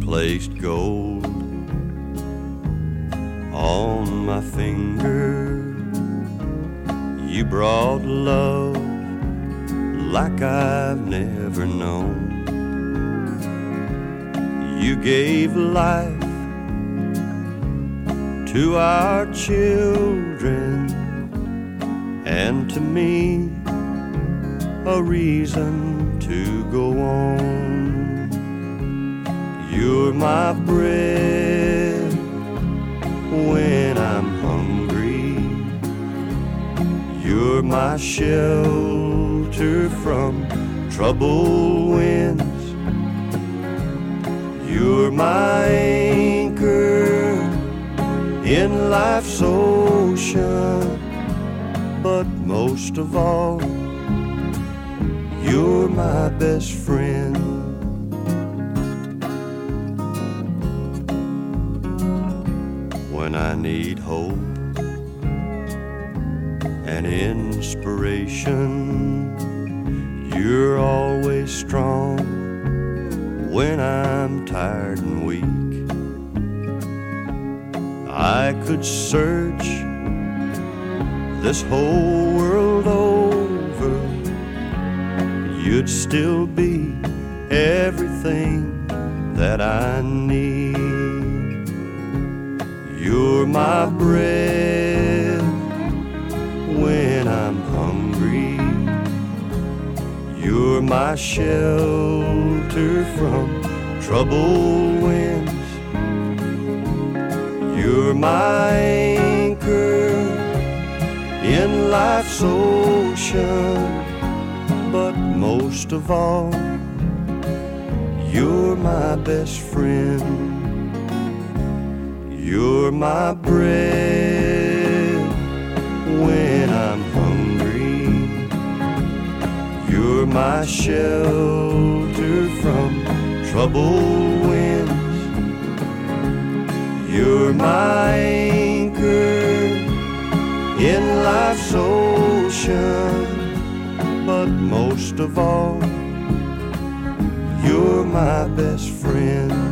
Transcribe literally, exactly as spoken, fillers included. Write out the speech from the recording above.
placed gold on my finger. You brought love like I've never known. You gave life to our children, and to me a reason to go on. You're my bread when I'm hungry. You're my shelter from troubled winds. You're my anchor in life's ocean. But most of all, you're my best friend. When I need hope and inspiration, you're always strong when I'm tired and weak. I could search this whole world over, you'd still be everything that I need. You're my bread when I'm hungry. You're my shelter from troubled winds. You're my anchor in life's ocean. But most of all, you're my best friend. You're my bread when I'm hungry. You're my shelter from troubled winds. You're my anchor in life's ocean. But most of all, you're my best friend.